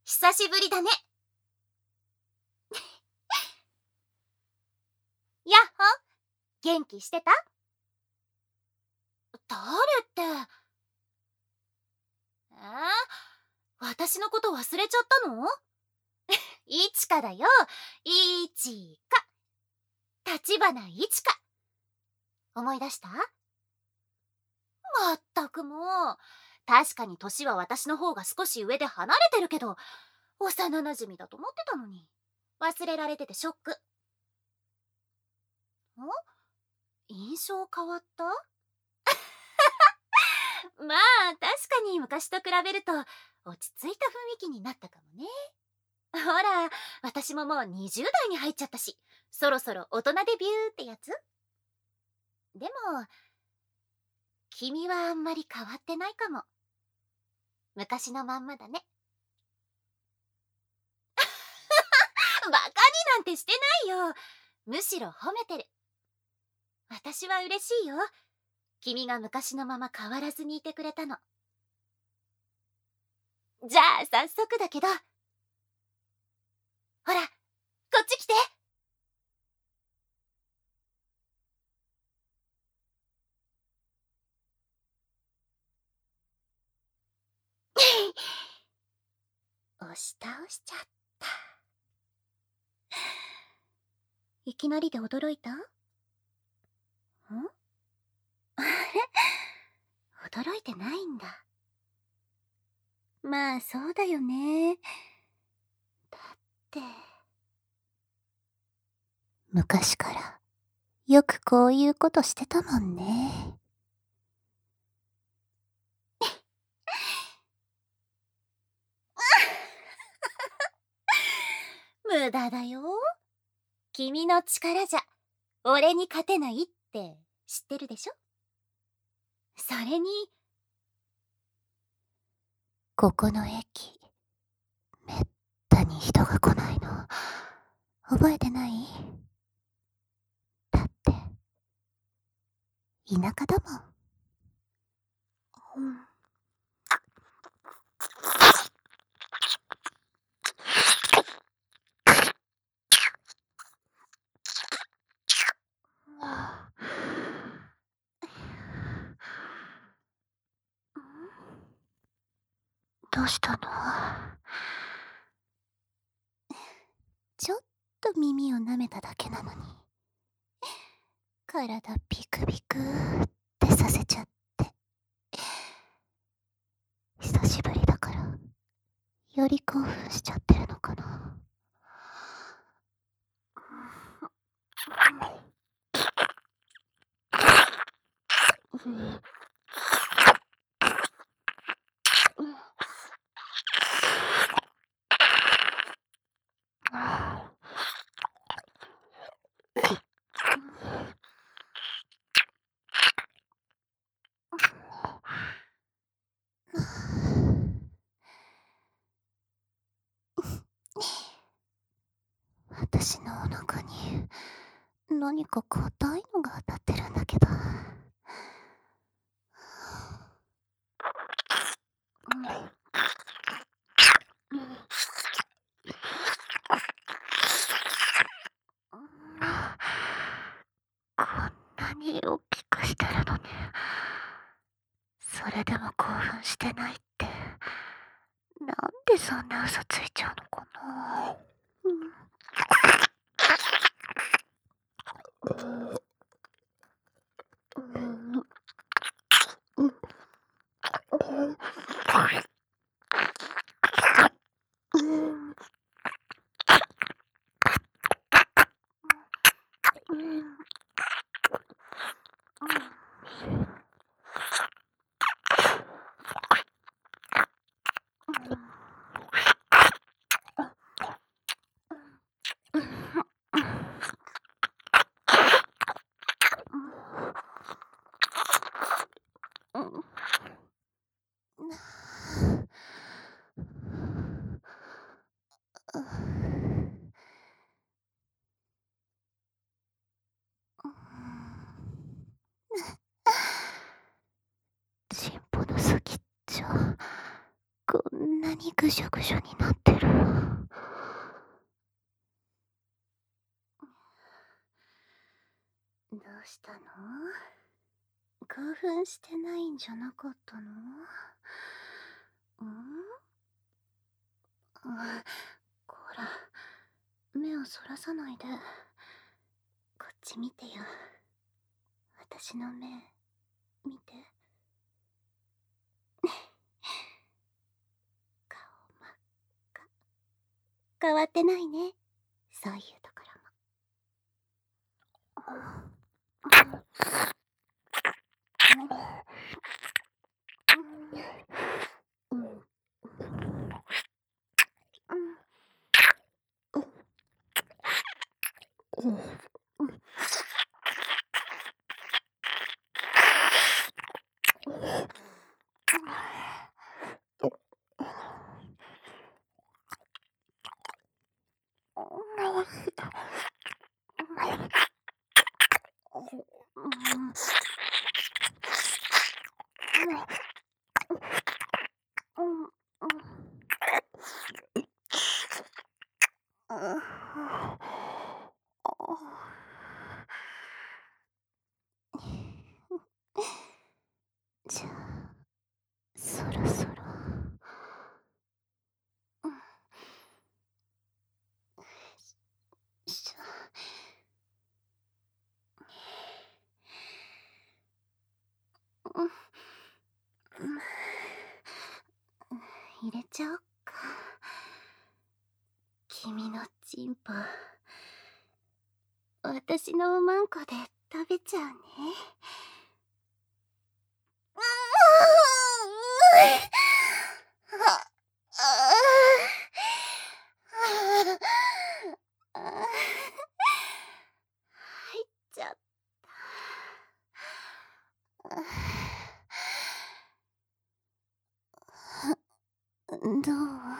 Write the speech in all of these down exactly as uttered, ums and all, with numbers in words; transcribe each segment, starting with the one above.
久しぶりだね。やっほ、元気してた？誰って。えー、私のこと忘れちゃったの？いちかだよ。いちか。立花いちか。思い出した？まったくもう。確かに年は私の方が少し上で離れてるけど、幼なじみだと思ってたのに。忘れられててショック。ん？印象変わった？まあ確かに昔と比べると落ち着いた雰囲気になったかもね。ほら、私ももうにじゅう代に入っちゃったし、そろそろ大人デビューってやつ。でも君はあんまり変わってないかも。昔のまんまだね。バカになんてしてないよ。むしろ褒めてる。私は嬉しいよ。君が昔のまま変わらずにいてくれたの。じゃあ早速だけど、ほら、こっち来て。押し倒しちゃった。いきなりで驚いた？ん？あれ？驚いてないんだ。まあそうだよね。だって昔からよくこういうことしてたもんね。無駄だよ。君の力じゃ俺に勝てないって知ってるでしょ。それにここの駅めったに人が来ないの覚えてない？だって田舎だもん。うん。どうしたの？ちょっと耳を舐めただけなのに体ビクビクってさせちゃって。久しぶりだからより興奮しちゃってるのかな。うん私のお腹に何か硬いのが当たってるんだけど。こんなに大きくしてるのにそれでも興奮してないって、なんでそんな嘘ついちゃうのかな。うんにぐしょぐしょになってる。どうしたの？興奮してないんじゃなかったの？ん？あ、こら、目をそらさないで。こっち見てよ。私の目、見て。顔真っ赤。変わってないね。そういうところも。じゃあ、そろそろ。しょ入れちゃおっか。君のチンポ、私のおまんこで食べちゃうね。入っちゃった。どう？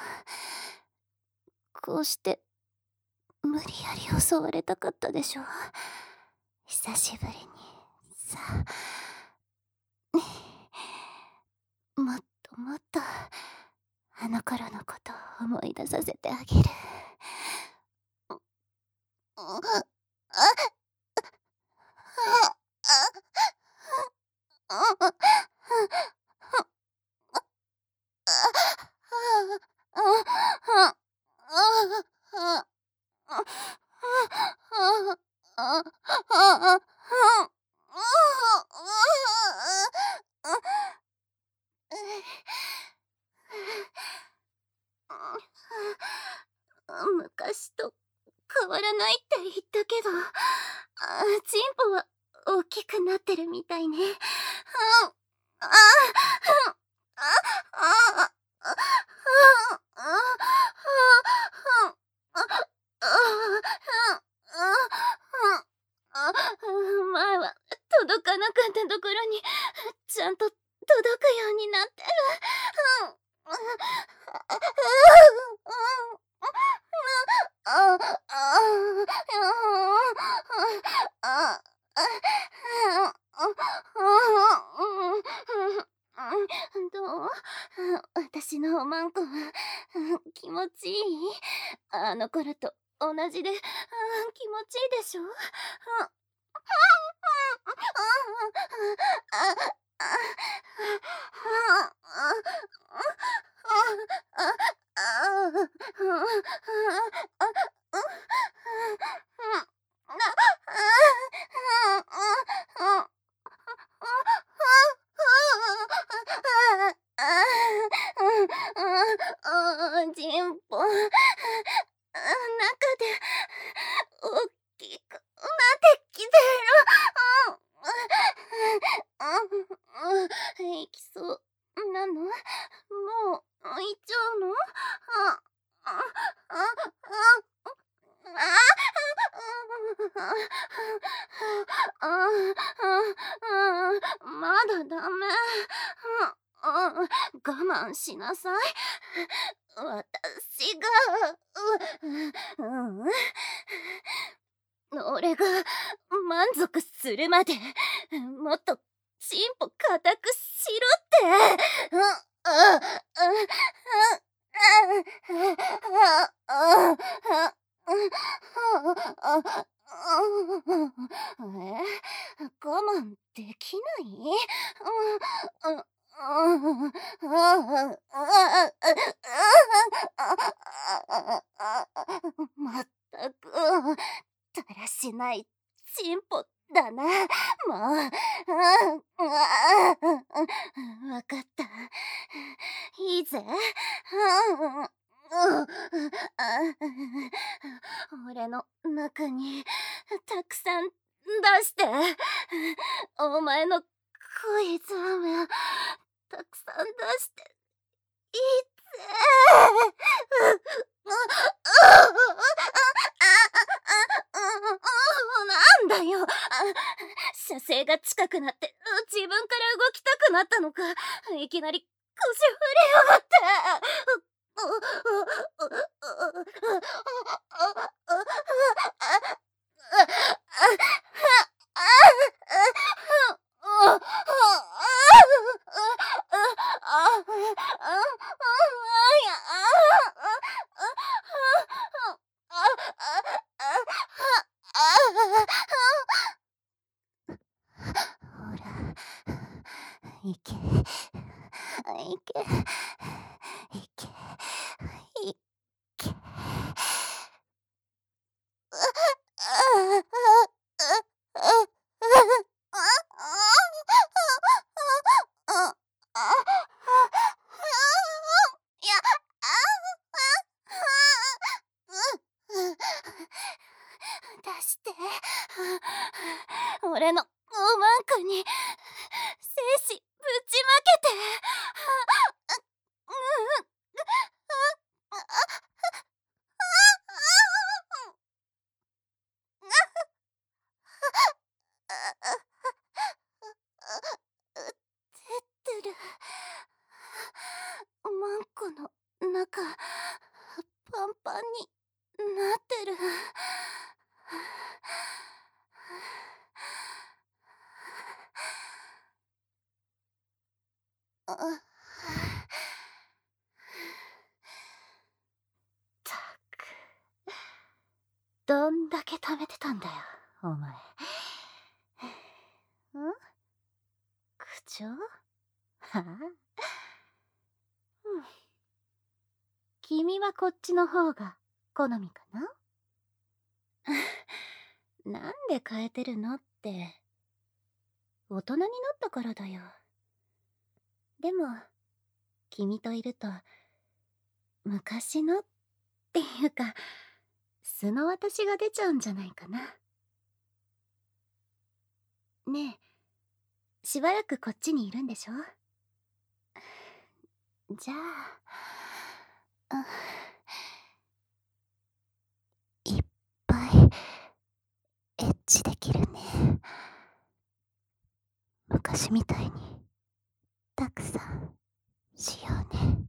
こうして無理やり襲われたかったでしょ。久しぶりにさ。もっともっとあの頃のことを思い出させてあげる。昔と変わらないって言ったけど、チンポは大きくなってるみたいね。前は届かなかったところにちゃんと届くようになってる。どう？私のおまんこは気持ちいい？あの頃と同じで気持ちいいでしょ？チンポ、中で大きくなってきてる。いきそうなの？もういっちゃうの？まだダメ。我慢しなさい。私が、俺が満足するまでもっとチンポ固くしろって。 ないチンポだな。もう、うん、うん、わかった。いいぜ。うん、俺の中にたくさん出して。お前の恋ザメたくさん出していいぜ。なんだよ。射精が近くなって自分から動きたくなったのか。いきなり腰振りやがって。ほら、いけ、いけ、いけ、いけ。出して。俺のおまんこに精子ぶちまけて。出てる。マンコの中パンパンになってる。あったく、どんだけ食べてたんだよお前。ん？口調？はあ？うん。君はこっちの方が好みかな？なんで変えてるのって、大人になったからだよ。でも君といると昔のっていうか素の私が出ちゃうんじゃないかな。ねえ、しばらくこっちにいるんでしょ？じゃあ、うん、いっぱいエッチできるね。昔みたいにたくさんしようね。